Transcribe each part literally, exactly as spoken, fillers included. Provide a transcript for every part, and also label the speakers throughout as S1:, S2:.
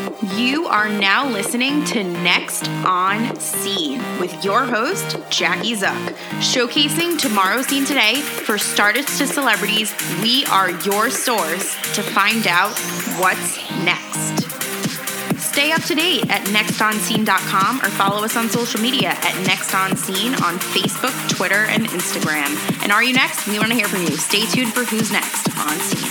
S1: You are now listening to Next on Scene with your host, Jackie Zuck. Showcasing tomorrow's scene today for startups to celebrities, we are your source to find out what's next. Stay up to date at next on scene dot com or follow us on social media at Next on Scene on Facebook, Twitter, and Instagram. And are you next? We want to hear from you. Stay tuned for who's next on Scene.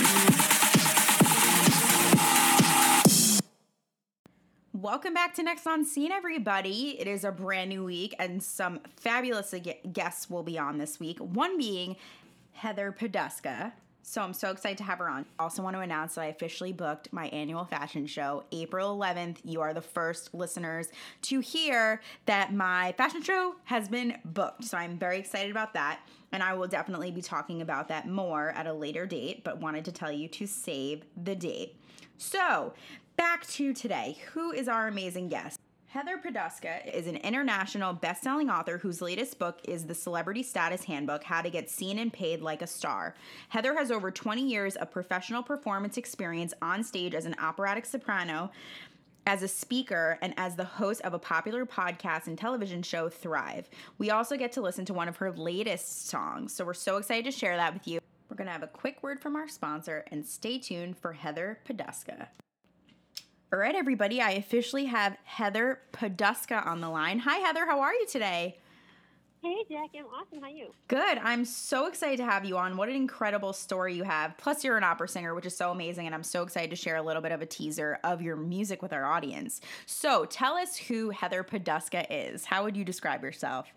S1: Welcome back to Next on Scene, everybody. It is a brand new week, and some fabulous guests will be on this week. One being Heather Poduska. So I'm so excited to have her on. Also want to announce that I officially booked my annual fashion show, April eleventh. You are the first listeners to hear that my fashion show has been booked. So I'm very excited about that. And I will definitely be talking about that more at a later date, but wanted to tell you to save the date. So back to today. Who is our amazing guest? Heather Poduska is an international best-selling author whose latest book is The Celebrity Status Handbook, How to Get Seen and Paid Like a Star. Heather has over twenty years of professional performance experience on stage as an operatic soprano, as a speaker, and as the host of a popular podcast and television show, Thrive. We also get to listen to one of her latest songs, so we're so excited to share that with you. We're going to have a quick word from our sponsor, and stay tuned for Heather Poduska. All right, everybody, I officially have Heather Poduska on the line. Hi, Heather. How are you today?
S2: Hey, Jackie. I'm awesome. How are you?
S1: Good. I'm so excited to have you on. What an incredible story you have. Plus, you're an opera singer, which is so amazing, and I'm so excited to share a little bit of a teaser of your music with our audience. So tell us who Heather Poduska is. How would you describe yourself?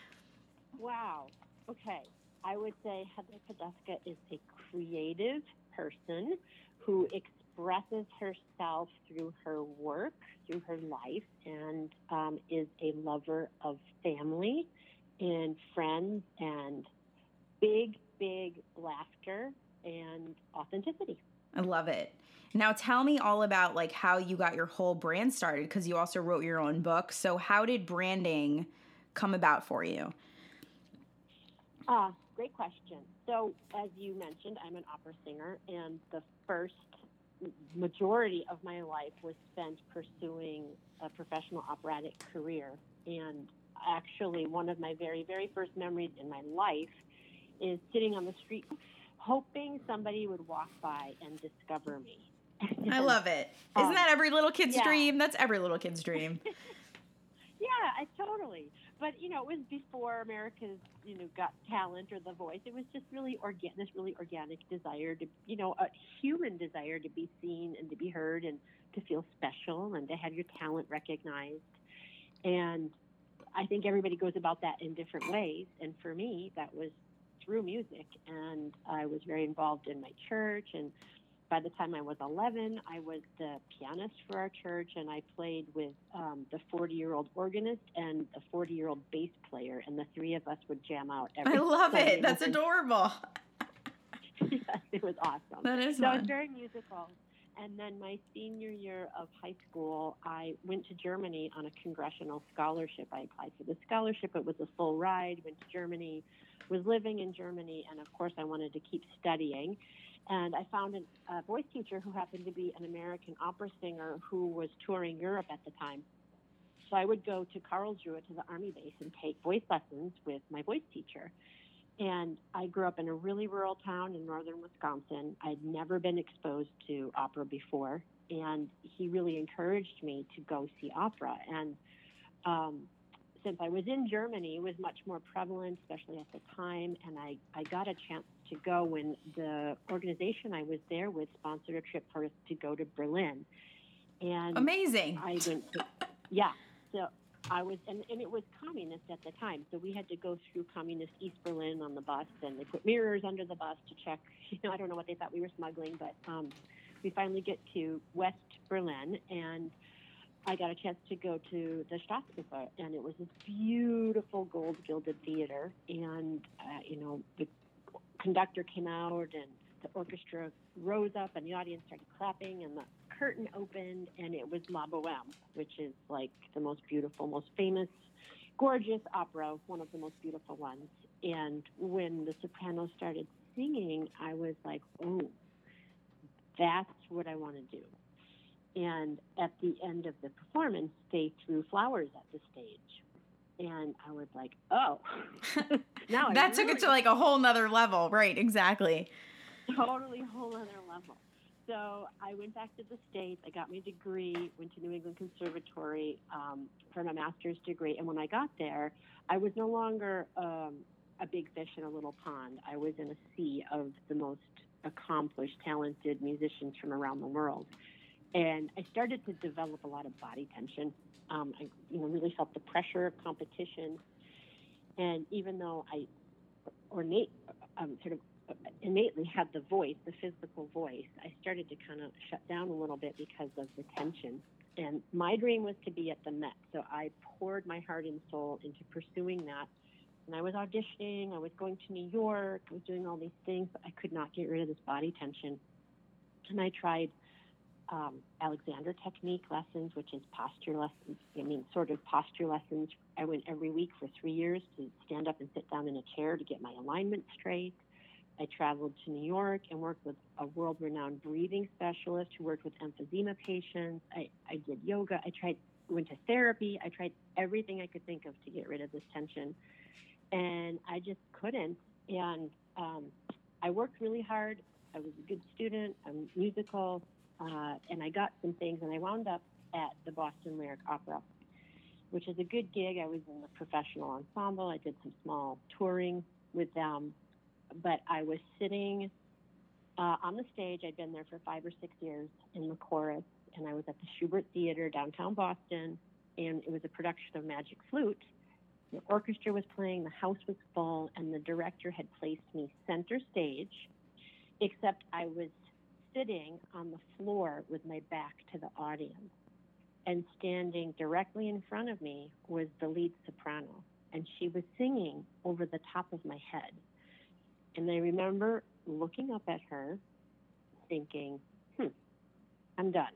S2: Wow. Okay. I would say Heather Poduska is a creative person who expresses herself through her work, through her life, and um, is a lover of family and friends and big, big laughter and authenticity.
S1: I love it. Now tell me all about like how you got your whole brand started, because you also wrote your own book. So how did branding come about for you?
S2: Ah, uh, great question. So as you mentioned, I'm an opera singer, and the first majority of my life was spent pursuing a professional operatic career. And actually, one of my very, very first memories in my life is sitting on the street hoping somebody would walk by and discover me.
S1: I love it. Isn't um, that every little kid's
S2: yeah.
S1: dream? That's every little kid's dream.
S2: Yeah, I totally. But, you know, it was before America's, you know, Got Talent or The Voice. It was just really organic, this really organic desire to, you know, a human desire to be seen and to be heard and to feel special and to have your talent recognized. And I think everybody goes about that in different ways. And for me, that was through music. And I was very involved in my church. And by the time I was eleven, I was the pianist for our church, and I played with um, the forty-year-old organist and the forty-year-old bass player, and the three of us would jam out every
S1: I love
S2: Sunday
S1: it. That's
S2: morning.
S1: adorable.
S2: Yes, it was awesome.
S1: That is
S2: so
S1: fun.
S2: I was very musical. And then my senior year of high school, I went to Germany on a congressional scholarship. I applied for the scholarship. It was a full ride. Went to Germany, was living in Germany, and of course I wanted to keep studying. And I found an, a voice teacher who happened to be an American opera singer who was touring Europe at the time. So I would go to Karlsruhe, to the Army base, and take voice lessons with my voice teacher. And I grew up in a really rural town in northern Wisconsin. I'd never been exposed to opera before, and he really encouraged me to go see opera. And um, since I was in Germany, it was much more prevalent, especially at the time, and I, I got a chance to go when the organization I was there with sponsored a trip for us to go to Berlin. And
S1: amazing.
S2: I went to, yeah, so I was, and, and it was communist at the time, so we had to go through communist East Berlin on the bus, and they put mirrors under the bus to check, you know, I don't know what they thought we were smuggling, but um, we finally get to West Berlin, and I got a chance to go to the Staatsoper, and it was this beautiful gold-gilded theater, and, uh, you know, the conductor came out, and the orchestra rose up, and the audience started clapping, and the curtain opened, and it was La Bohème, which is, like, the most beautiful, most famous, gorgeous opera, one of the most beautiful ones. And when the sopranos started singing, I was like, oh, that's what I want to do. And at the end of the performance, they threw flowers at the stage. And I was like, oh, now
S1: that
S2: I
S1: took
S2: really
S1: it to like a whole nother level. Right, exactly.
S2: Totally whole other level. So I went back to the States. I got my degree, went to New England Conservatory um, for my master's degree. And when I got there, I was no longer um, a big fish in a little pond. I was in a sea of the most accomplished, talented musicians from around the world. And I started to develop a lot of body tension. Um, I you know, really felt the pressure of competition. And even though I ornate, um, sort of innately had the voice, the physical voice, I started to kind of shut down a little bit because of the tension. And my dream was to be at the Met. So I poured my heart and soul into pursuing that. And I was auditioning, I was going to New York, I was doing all these things, but I could not get rid of this body tension. And I tried um, Alexander technique lessons, which is posture lessons. I mean, sort of posture lessons. I went every week for three years to stand up and sit down in a chair to get my alignment straight. I traveled to New York and worked with a world-renowned breathing specialist who worked with emphysema patients. I, I did yoga. I tried, went to therapy. I tried everything I could think of to get rid of this tension. And I just couldn't. And um, I worked really hard. I was a good student. I'm musical. Uh, and I got some things. And I wound up at the Boston Lyric Opera, which is a good gig. I was in the professional ensemble. I did some small touring with them. But I was sitting uh, on the stage. I'd been there for five or six years in the chorus, and I was at the Schubert Theater downtown Boston, and it was a production of Magic Flute. The orchestra was playing, the house was full, and the director had placed me center stage, except I was sitting on the floor with my back to the audience, and standing directly in front of me was the lead soprano, and she was singing over the top of my head. And I remember looking up at her, thinking, hmm, I'm done.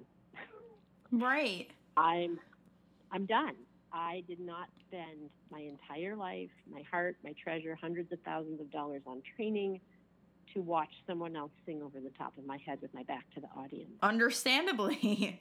S1: Right.
S2: I'm I'm done. I did not spend my entire life, my heart, my treasure, hundreds of thousands of dollars on training to watch someone else sing over the top of my head with my back to the audience.
S1: Understandably.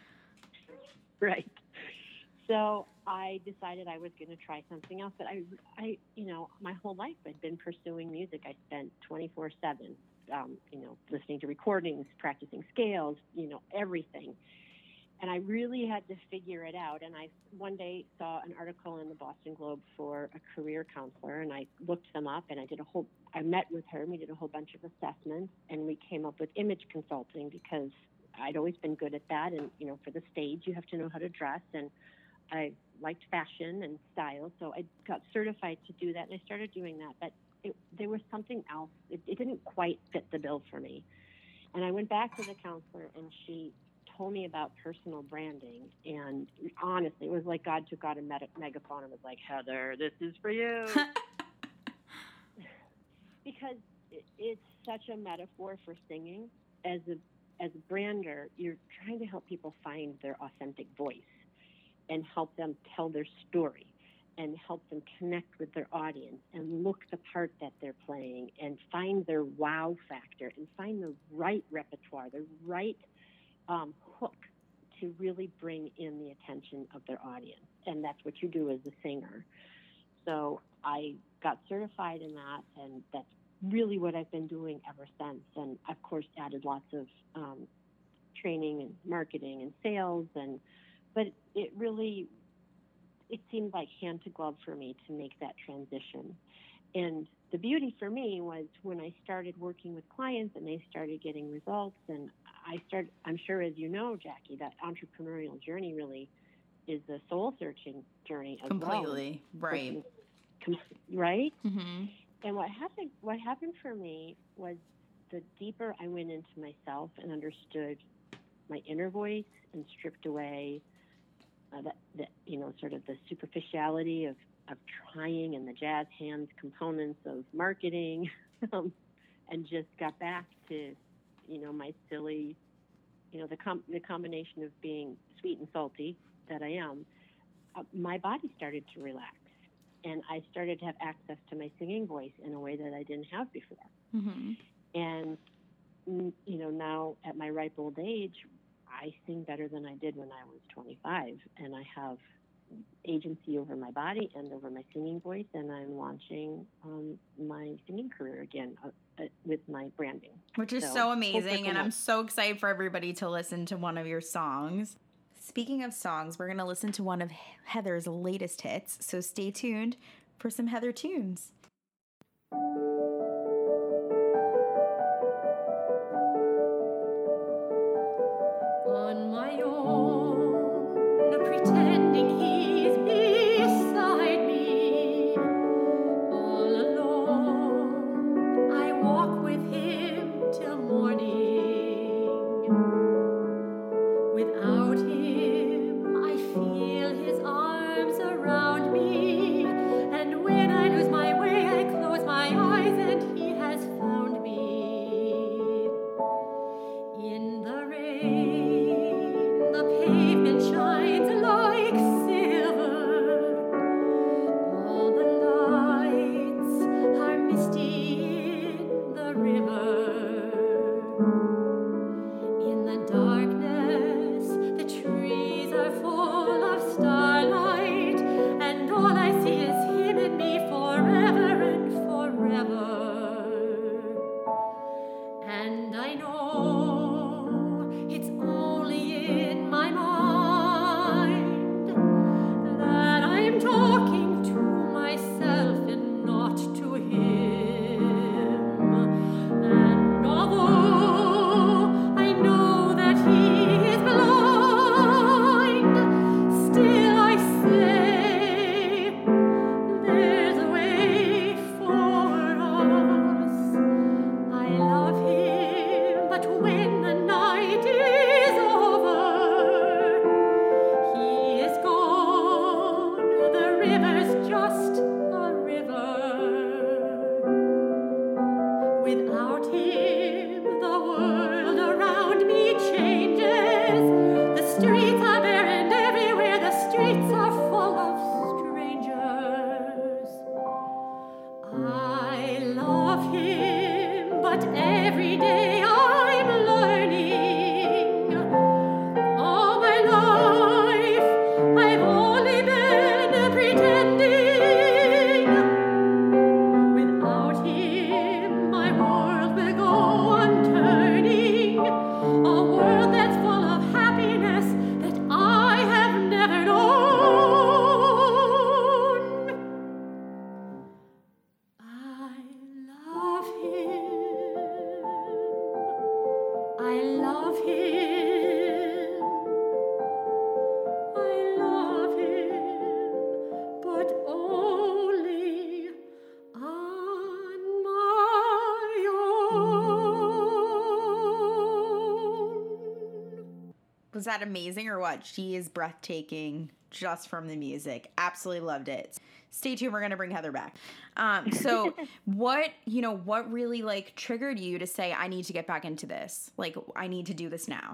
S2: Right. So I decided I was going to try something else. But I, I, you know, my whole life I'd been pursuing music. I spent twenty-four seven, um, you know, listening to recordings, practicing scales, you know, everything. And I really had to figure it out. And I one day saw an article in the Boston Globe for a career counselor, and I looked them up, and I did a whole. I met with her, and we did a whole bunch of assessments, and we came up with image consulting because I'd always been good at that. And you know, for the stage, you have to know how to dress, and I liked fashion and style, so I got certified to do that, and I started doing that. But it, there was something else. It, it didn't quite fit the bill for me. And I went back to the counselor, and she told me about personal branding. And honestly, it was like God took out a meta- megaphone and was like, Heather, this is for you. Because it, it's such a metaphor for singing. As a, as a brander, you're trying to help people find their authentic voice and help them tell their story and help them connect with their audience and look the part that they're playing and find their wow factor and find the right repertoire, the right um, hook to really bring in the attention of their audience. And that's what you do as a singer. So I got certified in that, and that's really what I've been doing ever since. And of course, added lots of um, training and marketing and sales, and but it really, it seemed like hand to glove for me to make that transition. And the beauty for me was when I started working with clients and they started getting results, and I started, I'm sure as you know, Jackie, that entrepreneurial journey really is a soul searching journey as
S1: Completely,
S2: well.
S1: right.
S2: Right?
S1: Mm-hmm.
S2: And what happened, what happened for me was the deeper I went into myself and understood my inner voice and stripped away Uh, that, that, you know, sort of the superficiality of, of trying and the jazz hands components of marketing, um, and just got back to, you know, my silly, you know, the com- the combination of being sweet and salty that I am, uh, my body started to relax, and I started to have access to my singing voice in a way that I didn't have before.
S1: Mm-hmm.
S2: And, you know, now at my ripe old age, I sing better than I did when I was twenty-five, and I have agency over my body and over my singing voice, and I'm launching um, my singing career again uh, uh, with my branding.
S1: Which is so, so amazing, and I'm so excited for everybody to listen to one of your songs. Speaking of songs, we're going to listen to one of Heather's latest hits, so stay tuned for some Heather tunes.
S3: On my own, pretending he's beside me, all alone, I walk with him till morning. Without him, I feel his arms around me, and when I lose my way, I close my eyes, and he has found me. In the rain, the pavement shines like silver. All the lights are misty in the river. In the darkness, the trees are full of starlight, and all I see is him and me forever and forever. And I know it's only in my mind that I'm talking to myself and not to him. And although I know that he is blind, still I say there's a way for us. I love him, but when the night is over, he is gone. The river's just a river. Without him, the world around me changes. The streets are bare, and everywhere the streets are full of strangers. I love him, but every day I'm learning. All my life I've only been pretending. Without him, my world will go on turning. A world that's full of happiness that I have never known. I love him. I love him. I love him, but only on my own.
S1: Was that amazing or what? She is breathtaking just from the music. Absolutely loved it. Stay tuned. We're going to bring Heather back. Um, so what, you know, what really like triggered you to say, I need to get back into this? Like, I need to do this now.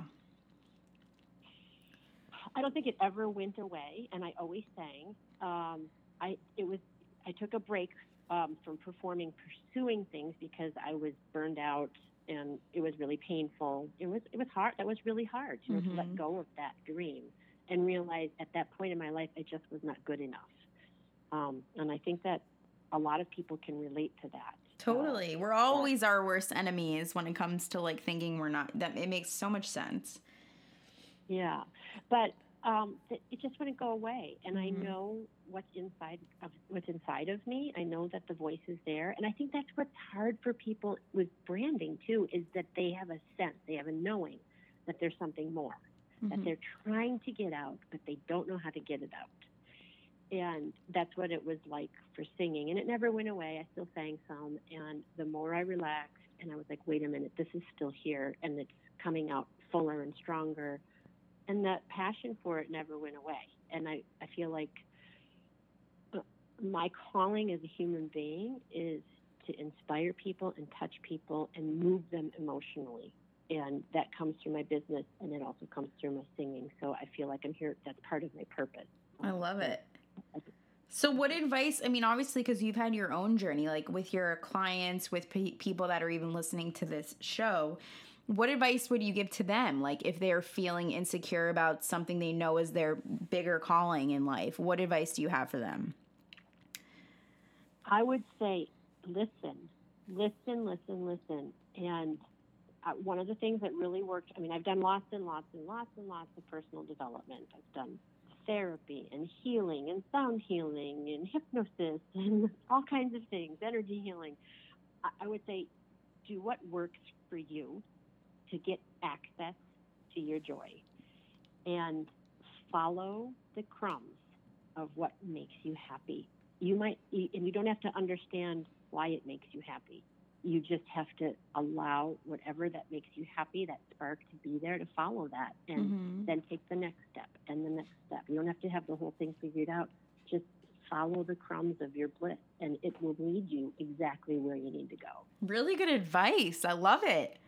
S2: I don't think it ever went away, and I always sang. Um, I it was I took a break um, from performing, pursuing things because I was burned out, and it was really painful. It was it was hard. That was really hard to,
S1: Mm-hmm.
S2: to let go of that dream and realize at that point in my life I just was not good enough. Um, and I think that a lot of people can relate to that.
S1: Totally.
S2: Uh,
S1: We're always our worst enemies when it comes to like thinking we're not. That it makes so much sense.
S2: Yeah, but um, th- it just wouldn't go away. And
S1: Mhm.
S2: I know what's inside of what's inside of me. I know that the voice is there, and I think that's what's hard for people with branding too, is that they have a sense, they have a knowing that there's something more, that
S1: Mhm.
S2: they're trying to get out, but they don't know how to get it out. And that's what it was like for singing. And it never went away. I still sang some. And the more I relaxed, and I was like, wait a minute, this is still here. And it's coming out fuller and stronger. And that passion for it never went away. And I, I feel like uh, my calling as a human being is to inspire people and touch people and move them emotionally. And that comes through my business, and it also comes through my singing. So I feel like I'm here. That's part of my purpose.
S1: I love it. So what advice, I mean, obviously, because you've had your own journey, like with your clients, with pe- people that are even listening to this show, What advice would you give to them? Like if they're feeling insecure about something they know is their bigger calling in life, what advice do you have for them?
S2: I would say, listen, listen, listen, listen. And uh, one of the things that really worked, I mean, I've done lots and lots and lots and lots of personal development. I've done therapy and healing and sound healing and hypnosis and all kinds of things, energy healing. I, I would say, do what works for you to get access to your joy, and follow the crumbs of what makes you happy. You might, and you don't have to understand why it makes you happy. You just have to allow whatever that makes you happy, that spark, to be there, to follow that, and mm-hmm. then take the next step and the next step. You don't have to have the whole thing figured out. Just follow the crumbs of your bliss, and it will lead you exactly where you need to go.
S1: Really good advice. I love it.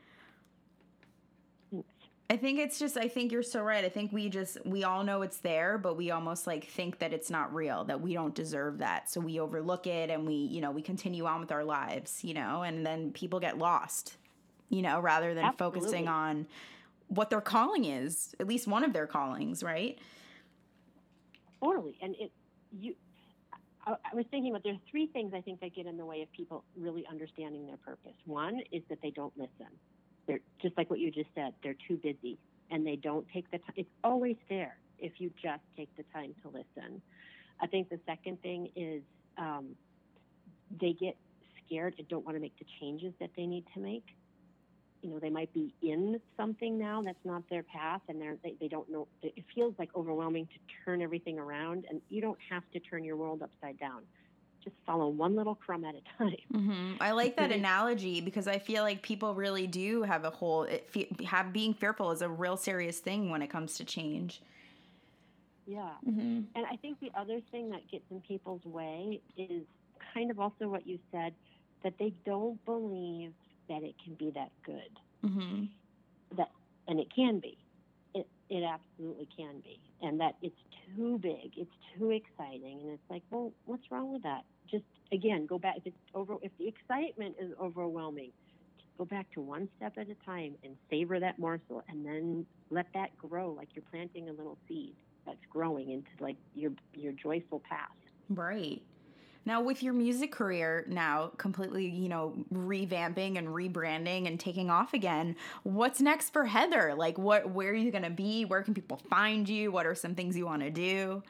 S1: I think it's just, I think you're so right. I think we just, we all know it's there, but we almost like think that it's not real, that we don't deserve that. So we overlook it and we, you know, we continue on with our lives, you know, and then people get lost, you know, rather than Absolutely. Focusing on what their calling is, at least one of their callings, right?
S2: Totally. And it, you, I, I was thinking about, there's three things I think that get in the way of people really understanding their purpose. One is that they don't listen. They're just like what you just said, they're too busy and they don't take the time. It's always there if you just take the time to listen. I think the second thing is um, they get scared and don't want to make the changes that they need to make. You know, they might be in something now that's not their path, and they're, they, they don't know. It feels like overwhelming to turn everything around, and you don't have to turn your world upside down. Just follow one little crumb at a time.
S1: Mm-hmm. I like that analogy because I feel like people really do have a whole, it, have being fearful is a real serious thing when it comes to change.
S2: Yeah.
S1: Mm-hmm.
S2: And I think the other thing that gets in people's way is kind of also what you said, that they don't believe that it can be that good.
S1: Mm-hmm.
S2: That, and it can be. It, it absolutely can be. And that it's too big, it's too exciting, and it's like, well, what's wrong with that? Just, again, go back. If it's over, if the excitement is overwhelming, just go back to one step at a time and savor that morsel, and then let that grow like you're planting a little seed that's growing into like your your joyful path.
S1: Right. Now, with your music career now completely, you know, revamping and rebranding and taking off again, what's next for Heather? Like, what, where are you going to be? Where can people find you? What are some things you want to do?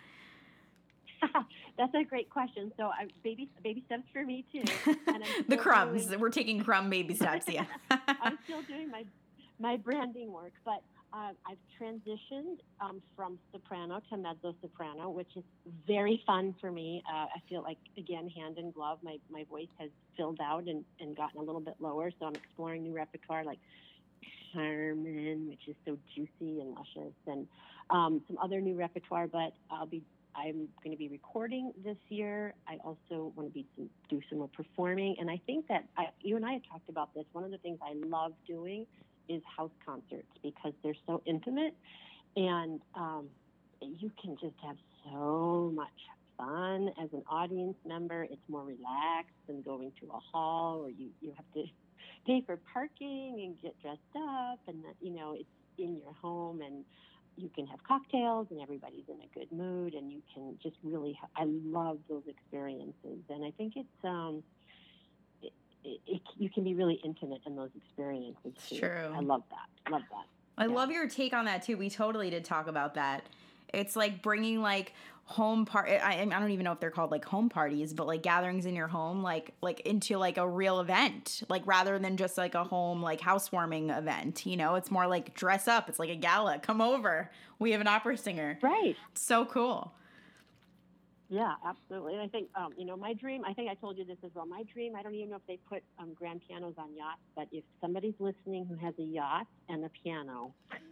S2: That's a great question. So, I, baby, baby steps for me too.
S1: And I'm the crumbs. Doing... We're taking crumb baby steps. Yeah.
S2: I'm still doing my my branding work, but uh, I've transitioned um, from soprano to mezzo soprano, which is very fun for me. Uh, I feel like, again, hand in glove, my, my voice has filled out and, and gotten a little bit lower. So I'm exploring new repertoire like Carmen, which is so juicy and luscious, and um, some other new repertoire. But I'll be I'm going to be recording this year. I also want to be some, do some more performing, and I think that I, you and I have talked about this. One of the things I love doing is house concerts because they're so intimate, and um, you can just have so much fun as an audience member. It's more relaxed than going to a hall where you, you have to pay for parking and get dressed up, and that, you know, it's in your home, and you can have cocktails and everybody's in a good mood, and you can just really ha- I love those experiences, and I think it's um it, it, it, you can be really intimate in those experiences too.
S1: True.
S2: I love that. Love that.
S1: I
S2: yeah.
S1: love your take on that too. We totally did talk about that. It's like bringing like home part. I, I don't even know if they're called like home parties, but like gatherings in your home, like like into like a real event, like rather than just like a home like housewarming event. You know, it's more like dress up. It's like a gala. Come over. We have an opera singer.
S2: Right.
S1: It's so cool.
S2: Yeah, absolutely. And I think, um, you know, my dream, I think I told you this as well. My dream, I don't even know if they put um, grand pianos on yachts, but if somebody's listening who has a yacht and a piano,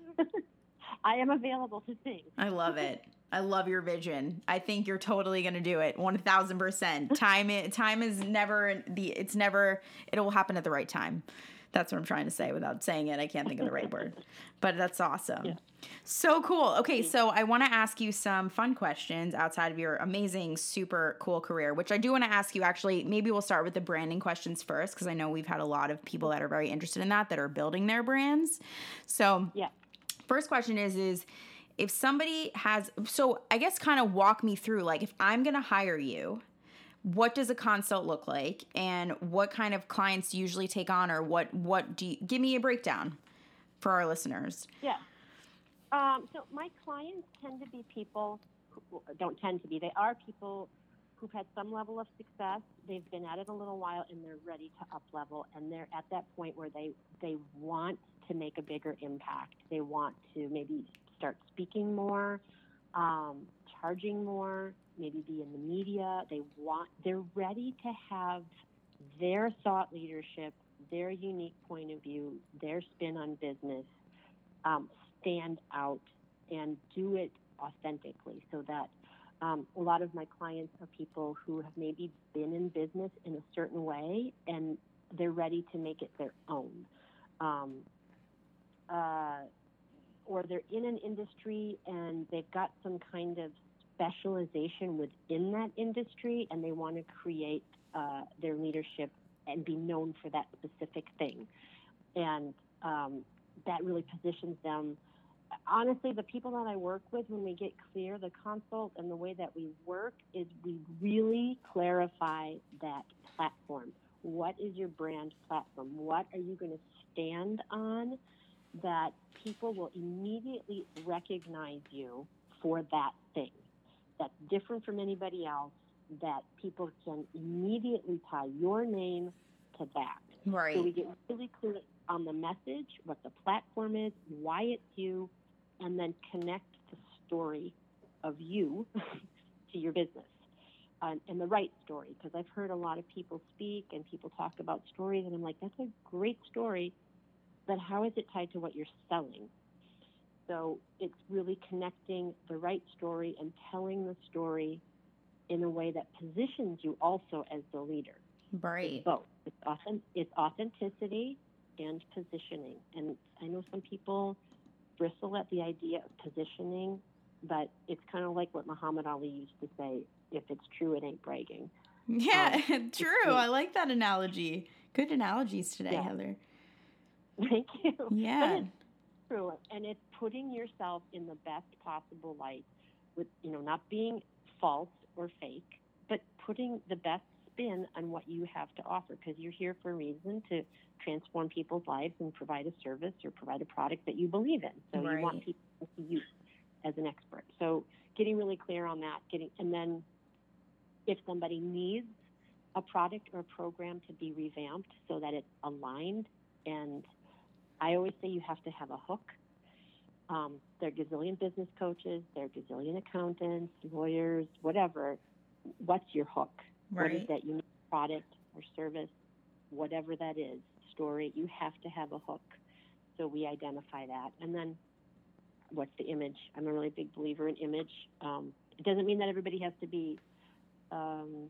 S2: I am available to sing.
S1: I love it. I love your vision. I think you're totally going to do it. one thousand percent. Time, time is never the, it's never, it will happen at the right time. That's what I'm trying to say without saying it. I can't think of the right word, but that's awesome.
S2: Yeah.
S1: So cool. Okay, so I want to ask you some fun questions outside of your amazing, super cool career, which I do want to ask you. Actually, maybe we'll start with the branding questions first, because I know we've had a lot of people that are very interested in that, that are building their brands. So
S2: Yeah.
S1: first question is, is if somebody has, so I guess kind of walk me through, like if I'm going to hire you, what does a consult look like, and what kind of clients usually take on, or what, what do you, give me a breakdown for our listeners.
S2: Yeah. Um, so my clients tend to be people who don't tend to be, they are people who've had some level of success. They've been at it a little while and they're ready to up level. And they're at that point where they, they want to make a bigger impact. They want to maybe start speaking more, um, charging more, maybe be in the media. They want, they're ready to have their thought leadership, their unique point of view, their spin on business, um, stand out and do it authentically, so that um, a lot of my clients are people who have maybe been in business in a certain way and they're ready to make it their own. Um, uh, or they're in an industry and they've got some kind of specialization within that industry, and they want to create uh, their leadership and be known for that specific thing. And um, that really positions them. Honestly, the people that I work with, when we get clear, the consult and the way that we work is we really clarify that platform. What is your brand platform? What are you going to stand on that people will immediately recognize you for that thing? That's different from anybody else, that people can immediately tie your name to that.
S1: Right.
S2: So we get really clear on the message, what the platform is, why it's you, and then connect the story of you to your business, um, and the right story. Because I've heard a lot of people speak and people talk about stories, and I'm like, that's a great story, but how is it tied to what you're selling? So it's really connecting the right story and telling the story in a way that positions you also as the leader.
S1: Right.
S2: It's both. It's, authentic, it's authenticity and positioning. And I know some people bristle at the idea of positioning, but it's kind of like what Muhammad Ali used to say, if it's true, it ain't bragging.
S1: Yeah,
S2: Um,
S1: true. I like that analogy. Good analogies today,
S2: yeah.
S1: Heather.
S2: Thank you.
S1: Yeah.
S2: But it's true, and it's putting yourself in the best possible light, with, you know, not being false or fake, but putting the best spin on what you have to offer, because you're here for a reason, to transform people's lives and provide a service or provide a product that you believe in. So
S1: Right.
S2: you want people to see you as an expert. So getting really clear on that, getting, and then if somebody needs a product or a program to be revamped so that it's aligned, and I always say you have to have a hook. Um, there are gazillion business coaches, there are gazillion accountants, lawyers, whatever. What's your hook?
S1: Right.
S2: What is that unique product or service, whatever that is, story? You have to have a hook. So we identify that. And then what's the image? I'm a really big believer in image. Um, it doesn't mean that everybody has to be um,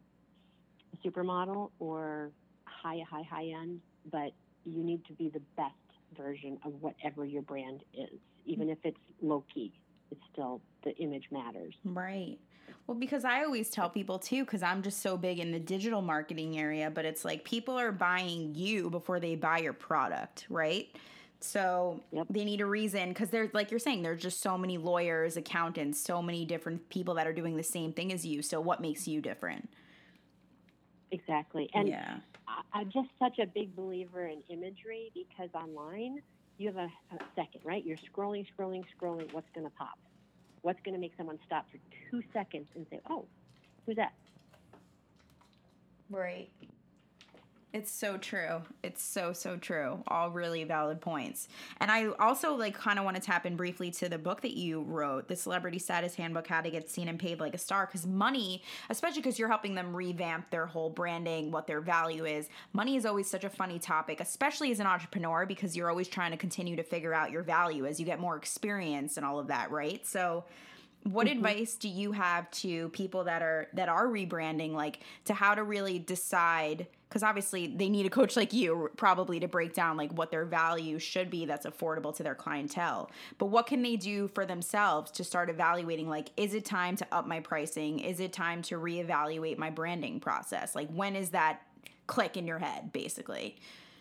S2: a supermodel or high, high, high end, but you need to be the best version of whatever your brand is. Even if it's low key, it's still, the image matters.
S1: Right. Well, because I always tell people too, because I'm just so big in the digital marketing area, but it's like people are buying you before they buy your product, right? So
S2: Yep.
S1: they need a reason, because there's, like you're saying, there's just so many lawyers, accountants, so many different people that are doing the same thing as you. So what makes you different?
S2: Exactly. And
S1: yeah.
S2: I, I'm just such a big believer in imagery, because online you have a, a second, right? You're scrolling, scrolling, scrolling. What's going to pop? What's going to make someone stop for two seconds and say, oh, who's that?
S1: Right. It's so true. It's so, so true. All really valid points. And I also like kind of want to tap in briefly to the book that you wrote, The Celebrity Status Handbook, How to Get Seen and Paid Like a Star. Because money, especially because you're helping them revamp their whole branding, what their value is. Money is always such a funny topic, especially as an entrepreneur, because you're always trying to continue to figure out your value as you get more experience and all of that, right? So what
S2: Mm-hmm.
S1: advice do you have to people that are that are rebranding, like to how to really decide, because obviously they need a coach like you probably to break down like what their value should be that's affordable to their clientele, but what can they do for themselves to start evaluating, like, is it time to up my pricing? Is it time to reevaluate my branding process? Like, when is that click in your head, basically?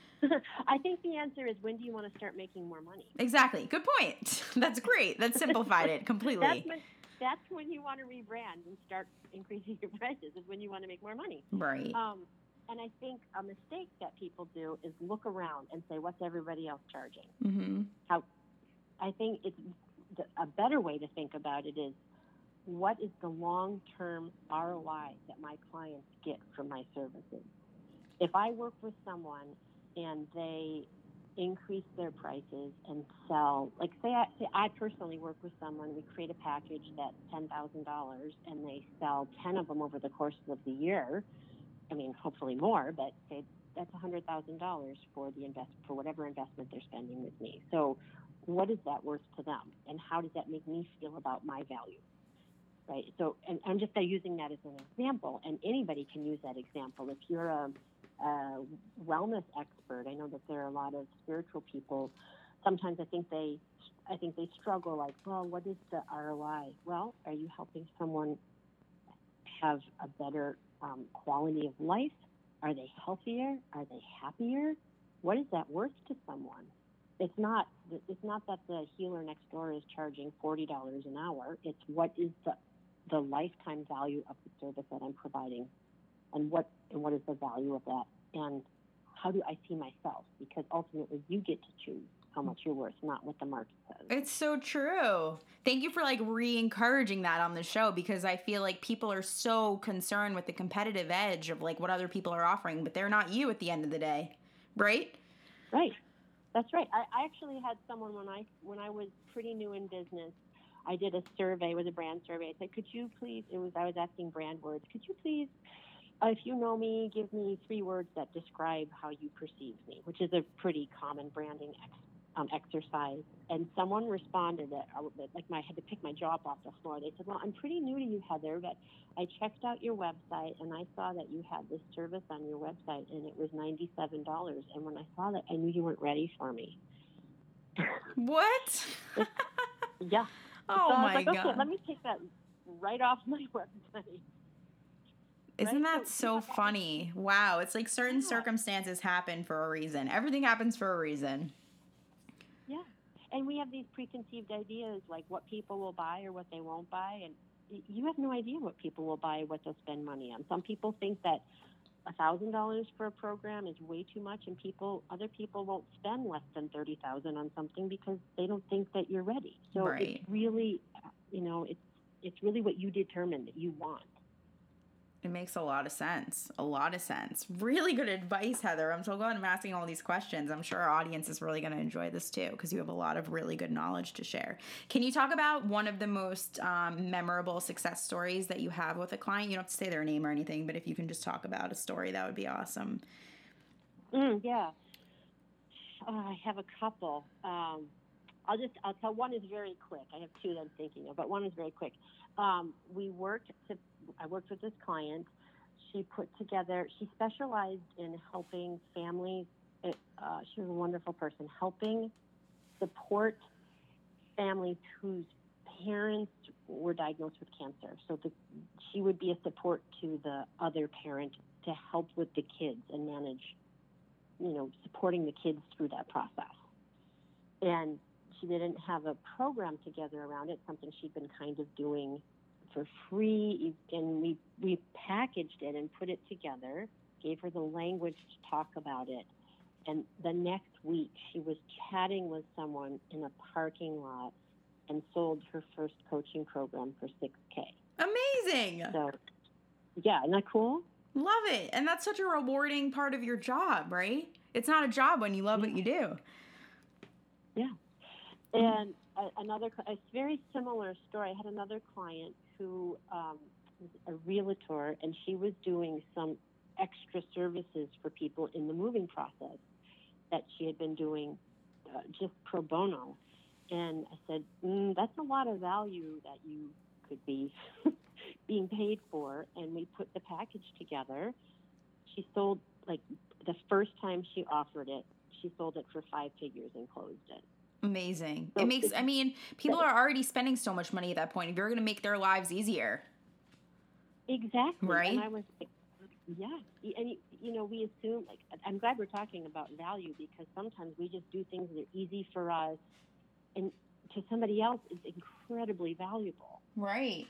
S2: I think the answer is, when do you want to start making more money?
S1: Exactly. Good point. That's great. That simplified it completely.
S2: That's when, that's when you want to rebrand and start increasing your prices, is when you want to make more money.
S1: Right.
S2: Um, and I think a mistake that people do is look around and say, what's everybody else charging?
S1: Mm-hmm.
S2: How, I think it's a better way to think about it is, what is the long-term R O I that my clients get from my services? If I work with someone and they increase their prices and sell, like say I, say I personally work with someone, we create a package that's ten thousand dollars and they sell ten of them over the course of the year. I mean, hopefully more, but say that's one hundred thousand dollars for the invest for whatever investment they're spending with me. So what is that worth to them? And how does that make me feel about my value? Right. So, and I'm just uh, using that as an example, and anybody can use that example. If you're a, a wellness expert, I know that there are a lot of spiritual people. Sometimes I think they, I think they struggle. Like, well, what is the R O I? Well, are you helping someone have a better um, quality of life? Are they healthier? Are they happier? What is that worth to someone? It's not. It's not that the healer next door is charging forty dollars an hour. It's what is the the lifetime value of the service that I'm providing, and what and what is the value of that, and how do I see myself? Because ultimately, you get to choose how much you're worth, not what the market says.
S1: It's so true. Thank you for like re-encouraging that on the show, because I feel like people are so concerned with the competitive edge of like what other people are offering, but they're not you at the end of the day, right?
S2: Right. That's right. I, I actually had someone when I when I was pretty new in business. I did a survey, it was a brand survey. I said, could you please, it was, I was asking brand words, could you please, uh, if you know me, give me three words that describe how you perceive me, which is a pretty common branding ex, um, exercise. And someone responded that, that, like my, I had to pick my jaw off the floor. They said, well, I'm pretty new to you, Heather, but I checked out your website and I saw that you had this service on your website and it was ninety-seven dollars. And when I saw that, I knew you weren't ready for me.
S1: What?
S2: Yeah.
S1: Oh
S2: so I was
S1: my
S2: like, okay,
S1: God.
S2: let me take that right off my website.
S1: Isn't
S2: Right?
S1: that so funny? Wow. It's like certain
S2: Yeah.
S1: circumstances happen for a reason. Everything happens for a reason.
S2: Yeah. And we have these preconceived ideas like what people will buy or what they won't buy. And y- you have no idea what people will buy, what they'll spend money on. Some people think that one thousand dollars for a program is way too much, and people, other people won't spend less than thirty thousand dollars on something because they don't think that you're ready. So
S1: Right.
S2: it's really, you know, it's it's really what you determine that you want.
S1: It makes a lot of sense. A lot of sense. Really good advice, Heather. I'm so glad I'm asking all these questions. I'm sure our audience is really going to enjoy this too, because you have a lot of really good knowledge to share. Can you talk about one of the most um, memorable success stories that you have with a client? You don't have to say their name or anything, but if you can just talk about a story, that would be awesome.
S2: Mm, yeah. Oh, I have a couple. Um, I'll just, I'll tell one is very quick. I have two that I'm thinking of, but one is very quick. Um, we worked to, I worked with this client. She put together, she specialized in helping families. It, uh, she was a wonderful person, helping support families whose parents were diagnosed with cancer. So the, she would be a support to the other parent to help with the kids and manage, you know, supporting the kids through that process. And she didn't have a program together around it, something she'd been kind of doing for free. And we, we packaged it and put it together, gave her the language to talk about it. And the next week, she was chatting with someone in a parking lot and sold her first coaching program for six K.
S1: Amazing.
S2: So, yeah, isn't that cool?
S1: Love it. And that's such a rewarding part of your job, right? It's not a job when you love
S2: Yeah.
S1: what you do.
S2: Yeah. And a, another, a very similar story. I had another client who um, was a realtor, and she was doing some extra services for people in the moving process that she had been doing uh, just pro bono. And I said, mm, that's a lot of value that you could be being paid for, and we put the package together. She sold, like, the first time she offered it, she sold it for five figures and closed it.
S1: Amazing.
S2: So
S1: it makes, I mean, people are already spending so much money at that point. If you're going to make their lives easier.
S2: Exactly.
S1: Right?
S2: And I was like, yeah. And, you know, we assume, like, I'm glad we're talking about value, because sometimes we just do things that are easy for us, and to somebody else is incredibly valuable.
S1: Right.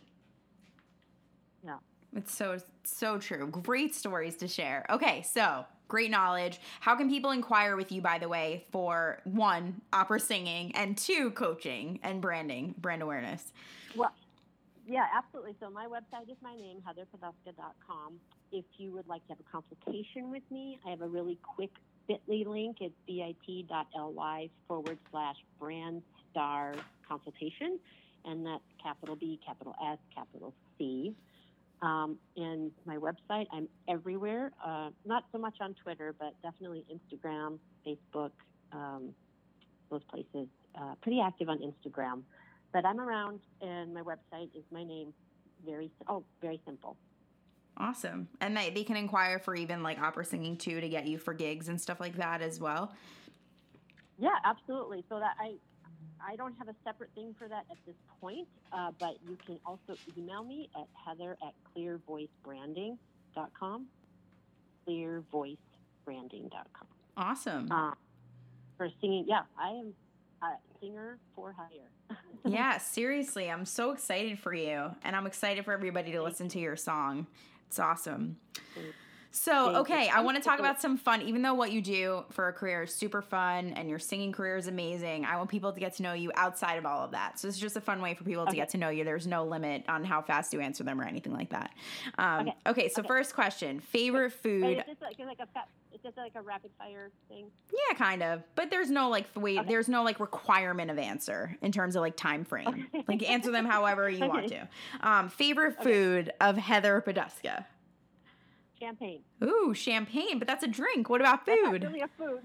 S2: Yeah.
S1: It's so, so true. Great stories to share. Okay, so great knowledge. How can people inquire with you, by the way, for one, opera singing, and two, coaching and branding, brand awareness?
S2: Well, yeah, absolutely. So my website is my name, heather poduska dot com. If you would like to have a consultation with me, I have a really quick bit.ly link. It's bit.ly forward slash brand star consultation. And that's capital B, capital S, capital C. Um, and my website, I'm everywhere. Uh, not so much on Twitter, but definitely Instagram, Facebook, um, those places. Uh, pretty active on Instagram. But I'm around, and my website is my name. Very, oh, very simple.
S1: Awesome. And they, they can inquire for even like opera singing too, to get you for gigs and stuff like that as well.
S2: Yeah, absolutely. So that I, I don't have a separate thing for that at this point, uh, but you can also email me at heather at clear voice branding dot com, clear voice branding dot com.
S1: Awesome.
S2: Uh, for singing, yeah, I am a singer for hire.
S1: Yeah, seriously. I'm so excited for you, and I'm excited for everybody to listen to your song. It's awesome. So, okay, I want to talk about some fun. Even though what you do for a career is super fun and your singing career is amazing, I want people to get to know you outside of all of that. So, this is just a fun way for people okay. to get to know you. There's no limit on how fast you answer them or anything like that. Um, okay. okay, so okay. First question, favorite food.
S2: Wait, is this like, like a is this like a rapid fire thing?
S1: Yeah, kind of. But there's no like wait, okay. there's no like requirement of answer in terms of like time frame. Okay. Like answer them however you okay. want to. Um, favorite food of Heather Poduska.
S2: Champagne.
S1: Ooh, champagne, but that's a drink. What about food?
S2: That's not really a food.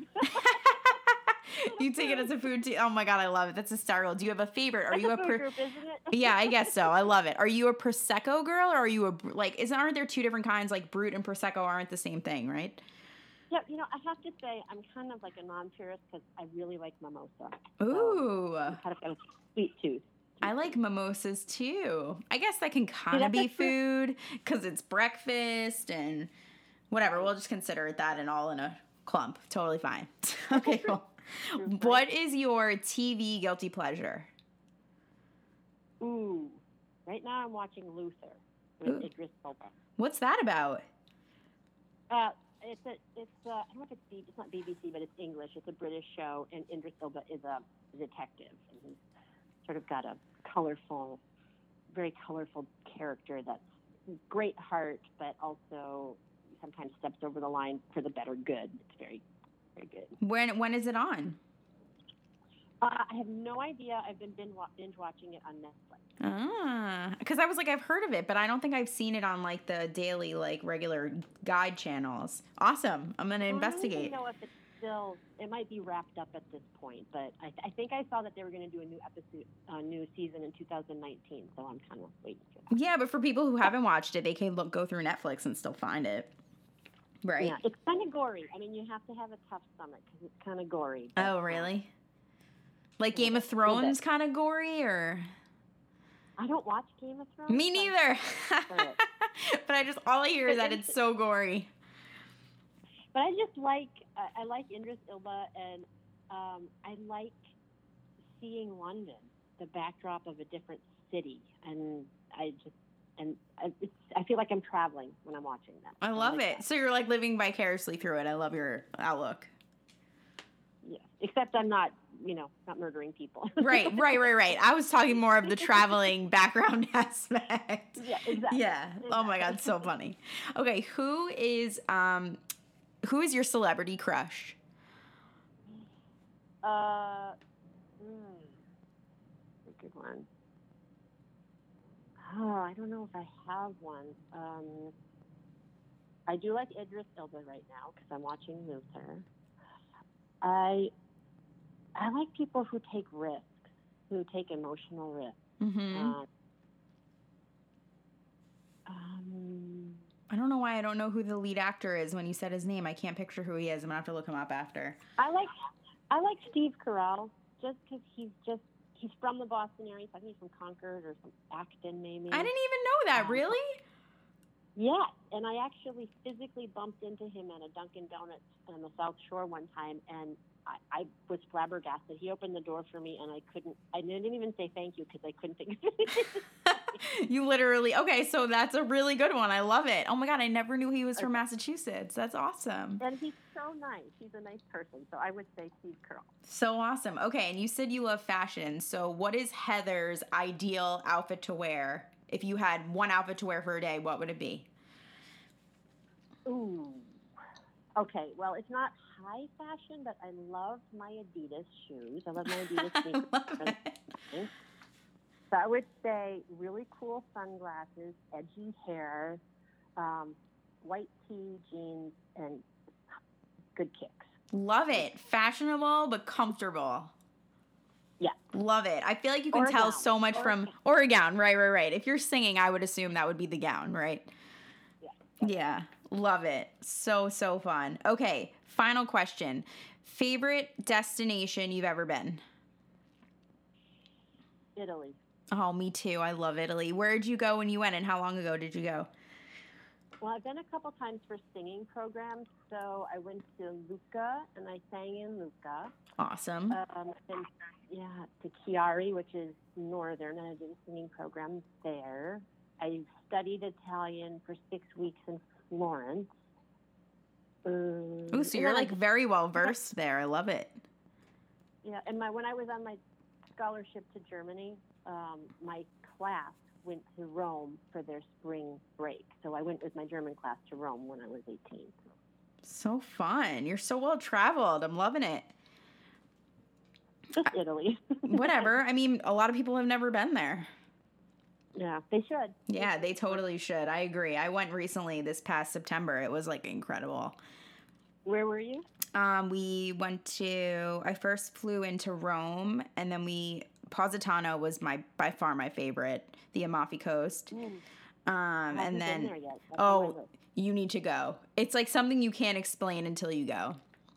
S1: You take it as a food too. Oh my god, I love it. That's hysterical. Do you have a favorite? Are
S2: that's
S1: you
S2: a
S1: a
S2: food
S1: per-
S2: group, isn't it?
S1: Yeah, I guess so. I love it. Are you a prosecco girl, or are you a like? Isn't aren't there two different kinds? Like brut and prosecco aren't the same thing, right?
S2: Yeah, you know, I have to say I'm kind of like a non-purist because I really like mimosa.
S1: Ooh,
S2: so I'm kind of got a sweet tooth.
S1: I like mimosas too. I guess that can kind of be food because it's breakfast and whatever. We'll just consider it that and all in a clump. Totally fine. Okay, cool. What is your T V guilty pleasure?
S2: Ooh, right now I'm watching Luther with Ooh. Idris Elba.
S1: What's that about?
S2: Uh, it's a, it's a, I don't know if it's B, it's not B B C, but it's English. It's a British show, and Idris Elba is a detective, and he's sort of got a colorful, very colorful character that's great heart, but also sometimes steps over the line for the better good. It's very, very good.
S1: When when is it on?
S2: Uh, I have no idea. I've been binge, binge watching it on Netflix.
S1: Ah, because I was like, I've heard of it, but I don't think I've seen it on like the daily, like regular guide channels. Awesome. I'm gonna
S2: well,
S1: investigate.
S2: I don't know if it's still. It might be wrapped up at this point, but I, I think I saw that they were going to do a new episode, a uh, new season in two thousand nineteen. So I'm kind of waiting for that.
S1: Yeah, but for people who haven't watched it, they can look go through Netflix and still find it. Right.
S2: Yeah, it's kind of gory. I mean, you have to have a tough stomach because it's kind of gory.
S1: But, oh, really? Like Game of Thrones kind of gory, or?
S2: I don't watch Game of Thrones.
S1: Me neither. But I just, all I hear is that it's so gory.
S2: But I just like, uh, I like Idris Elba, and um, I like seeing London, the backdrop of a different city. And I just, and I, it's, I feel like I'm traveling when I'm watching that.
S1: I love
S2: I like
S1: it.
S2: That.
S1: So you're like living vicariously through it. I love your outlook.
S2: Yeah, except I'm not, you know, not murdering people.
S1: Right, right, right, right. I was talking more of the traveling background aspect.
S2: Yeah, exactly.
S1: Yeah.
S2: Exactly.
S1: Oh my God, so funny. Okay, who is um, who is your celebrity crush?
S2: Uh, hmm, a good one. Oh, I don't know if I have one. Um, I do like Idris Elba right now because I'm watching Luther. I I like people who take risks, who take emotional risks.
S1: Mm-hmm.
S2: Um,
S1: I don't know who the lead actor is. When you said his name, I can't picture who he is. I'm gonna have to look him up after.
S2: I like I like Steve Carell just because he's just he's from the Boston area. I think he's from Concord or some Acton maybe.
S1: I didn't even know that.
S2: Um,
S1: Really?
S2: Yeah, and I actually physically bumped into him at a Dunkin' Donuts on the South Shore one time, and I, I was flabbergasted. He opened the door for me, and I couldn't. I didn't even say thank you because I couldn't think of anything.
S1: You literally. Okay, so that's a really good one. I love it. Oh my God, I never knew he was from Massachusetts. That's awesome.
S2: And he's so nice. He's a nice person. So I would say Steve Carell.
S1: So awesome. Okay, and you said you love fashion. So what is Heather's ideal outfit to wear? If you had one outfit to wear for a day, what would it be?
S2: Ooh. Okay, well, it's not high fashion, but I love my Adidas shoes. I love my Adidas sneakers.
S1: I love it.
S2: So I would say really cool sunglasses, edgy hair, um, white tee, jeans, and good kicks.
S1: Love it. Fashionable but comfortable.
S2: Yeah.
S1: Love it. I feel like you can
S2: Or a
S1: tell
S2: gown.
S1: so much
S2: Or a
S1: from
S2: gown.
S1: or a gown. Right, right, right. If you're singing, I would assume that would be the gown, right?
S2: Yeah.
S1: Yeah. Love it. So, so fun. Okay. Final question. Favorite destination you've ever been?
S2: Italy.
S1: Oh, me too. I love Italy. Where did you go when you went, and how long ago did you go?
S2: Well, I've been a couple times for singing programs. So I went to Lucca, and I sang in Lucca.
S1: Awesome.
S2: Um, and, yeah, to Chiari, which is northern, and I did a singing program there. I studied Italian for six weeks in Florence. Um,
S1: Ooh, so
S2: and
S1: you're
S2: then I
S1: like
S2: just-
S1: very well versed there. I love it.
S2: yeah, and my when I was on my scholarship to Germany, um, my class went to Rome for their spring break. So I went with my German class to Rome when I was eighteen.
S1: So fun. You're so well traveled. I'm loving it.
S2: Just Italy.
S1: Whatever. I mean, a lot of people have never been there.
S2: Yeah, they should.
S1: Yeah, they totally should. I agree. I went recently this past September. It was like incredible.
S2: Where were you?
S1: Um, we went to, I first flew into Rome, and then we, Positano was my, by far my favorite, the Amalfi Coast.
S2: Mm,
S1: Um,
S2: haven't
S1: and
S2: been
S1: then,
S2: there yet. That's on my
S1: oh,
S2: list.
S1: you need to go. It's like something you can't explain until you go.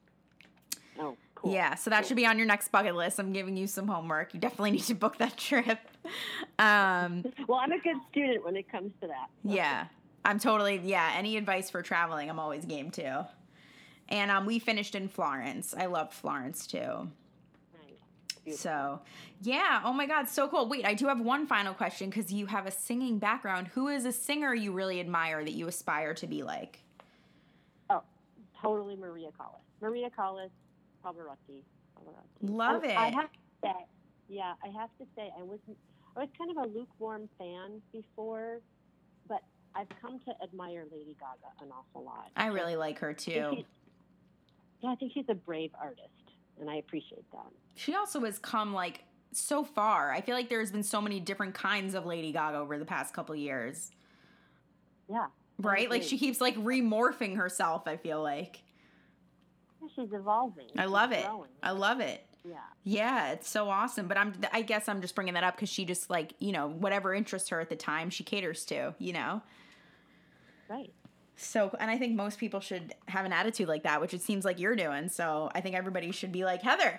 S2: Oh, cool.
S1: Yeah, so that should be on your next bucket list. I'm giving you some homework. You definitely need to book that trip. Um,
S2: Well, I'm a good student when it comes to that.
S1: yeah, I'm totally, yeah, any advice for traveling, I'm always game too. And um, we finished in Florence. I loved Florence too.
S2: Nice. Beautiful.
S1: So, yeah, oh my God, so cool. Wait, I do have one final question because you have a singing background. Who is a singer you really admire that you aspire to be like?
S2: Oh, totally Maria Callas. Maria Callas, Pavarotti. Pavarotti.
S1: Love
S2: I,
S1: it.
S2: I have to say, yeah, I have to say, I was I was kind of a lukewarm fan before, but I've come to admire Lady Gaga an awful lot.
S1: I really like her
S2: I think
S1: too.
S2: she's- Yeah, I think she's a brave artist, and I appreciate that.
S1: She also has come like so far. I feel like there's been so many different kinds of Lady Gaga over the past couple years.
S2: Yeah. I
S1: Right? Like
S2: agree.
S1: she keeps like remorphing herself, I feel like.
S2: Yeah, she's evolving.
S1: I
S2: She's
S1: love it.
S2: growing.
S1: I love it.
S2: Yeah.
S1: Yeah, it's so awesome. But I'm I guess I'm just bringing that up cuz she just like, you know, whatever interests her at the time, she caters to, you know.
S2: Right.
S1: So, and I think most people should have an attitude like that, which it seems like you're doing. So, I think everybody should be like, "Heather."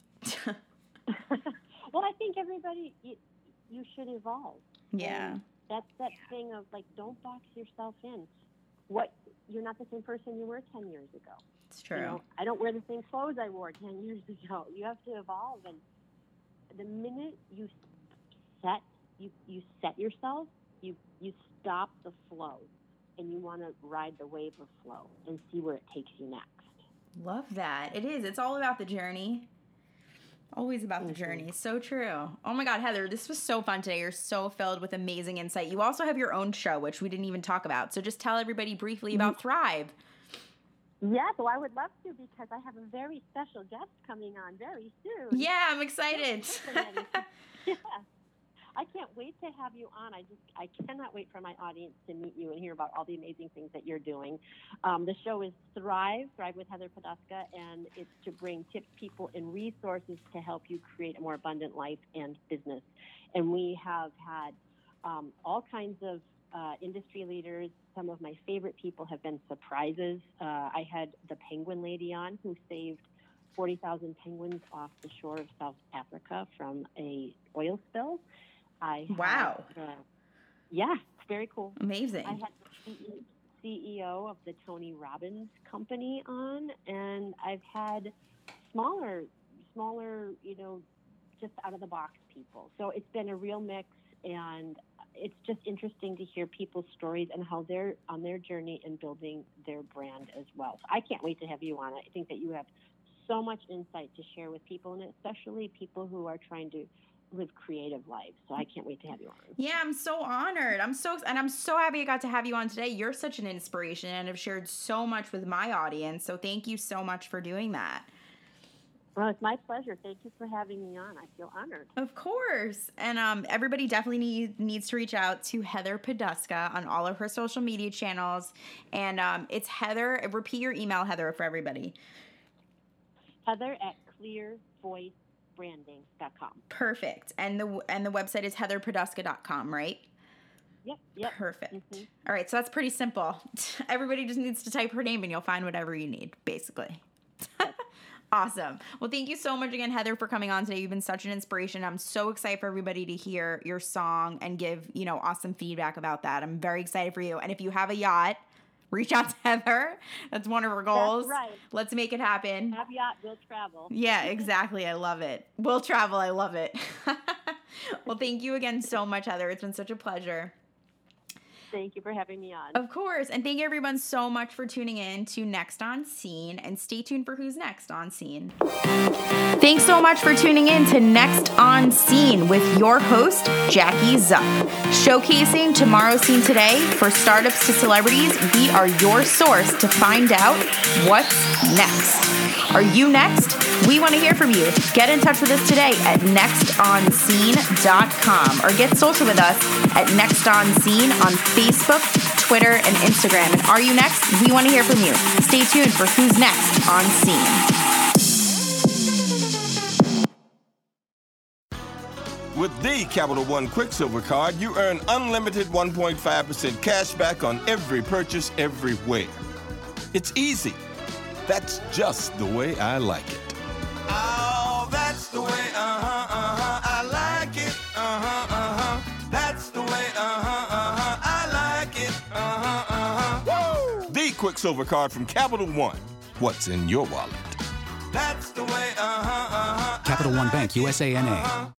S2: Well, I think everybody, you, you should evolve.
S1: Yeah.
S2: And that's that thing of like, don't box yourself in. What you're not the same person you were ten years ago.
S1: It's true.
S2: You know, I don't wear the same clothes I wore ten years ago. You have to evolve, and the minute you set you you set yourself, you you stop the flow, and you want to ride the wave of flow and see where it takes you next.
S1: Love that. It is. It's all about the journey. Always about the
S2: Mhm.
S1: journey. So true. Oh my God, Heather, this was so fun today. You're so filled with amazing insight. You also have your own show, which we didn't even talk about. So just tell everybody briefly about Thrive.
S2: Yeah, so I would love to because I have a very special guest coming on very soon.
S1: Yeah, I'm excited.
S2: Yeah. I can't wait to have you on. I just, I cannot wait for my audience to meet you and hear about all the amazing things that you're doing. Um, the show is Thrive, Thrive with Heather Poduska, and it's to bring tips, people, and resources to help you create a more abundant life and business. And we have had um, all kinds of uh, industry leaders. Some of my favorite people have been surprises. Uh, I had the penguin lady on who saved forty thousand penguins off the shore of South Africa from a oil spill. I
S1: wow.
S2: Had, uh, yeah, very cool.
S1: Amazing.
S2: I had the C E O of the Tony Robbins Company on, and I've had smaller, smaller, you know, just out of the box people. So it's been a real mix, and it's just interesting to hear people's stories and how they're on their journey in building their brand as well. So I can't wait to have you on. I think that you have so much insight to share with people, and especially people who are trying to live creative lives. So I can't wait to have you on.
S1: Yeah, I'm so honored. I'm so and I'm so happy I got to have you on today. You're such an inspiration and have shared so much with my audience. So thank you so much for doing that.
S2: Well, it's my pleasure. Thank you for having me on. I feel honored.
S1: Of course. And um, everybody definitely need, needs to reach out to Heather Poduska on all of her social media channels. And um, it's Heather. Repeat your email, Heather, for everybody.
S2: Heather at clear voice branding dot com.
S1: Perfect. And the and the website is heather poduska dot com, right?
S2: Yep, yep.
S1: Perfect.
S2: Mm-hmm.
S1: All right, so that's pretty simple. Everybody just needs to type her name and you'll find whatever you need, basically. Awesome. Well, thank you so much again, Heather, for coming on today. You've been such an inspiration. I'm so excited for everybody to hear your song and give, you know, awesome feedback about that. I'm very excited for you. And if you have a yacht, reach out to Heather. That's one of her goals.
S2: That's right.
S1: Let's make it happen.
S2: Have yacht, we'll travel.
S1: Yeah, exactly. I love it. We'll travel. I love it. Well, thank you again so much, Heather. It's been such a pleasure.
S2: Thank you for having me on.
S1: Of course. And thank you everyone so much for tuning in to Next on Scene, and stay tuned for who's next on Scene. Thanks so much for tuning in to Next on Scene with your host, Jackie Zuck. Showcasing tomorrow's scene today, for startups to celebrities, we are your source to find out what's next. Are you next? We want to hear from you. Get in touch with us today at next on scene dot com or get social with us at Next on Scene on Facebook, Twitter, and Instagram. And are you next? We want to hear from you. Stay tuned for who's next on Scene.
S4: With the Capital One Quicksilver Card, you earn unlimited one point five percent cash back on every purchase everywhere. It's easy. That's just the way I like it. Oh, that's the way, uh-huh, uh-huh, I like it, uh-huh, uh-huh. That's the way, uh-huh, uh-huh, I like it, uh-huh, uh-huh. Woo! The Quicksilver Card from Capital One. What's in your wallet? That's the way, uh-huh, uh-huh.
S5: Capital One Bank, U S A N A.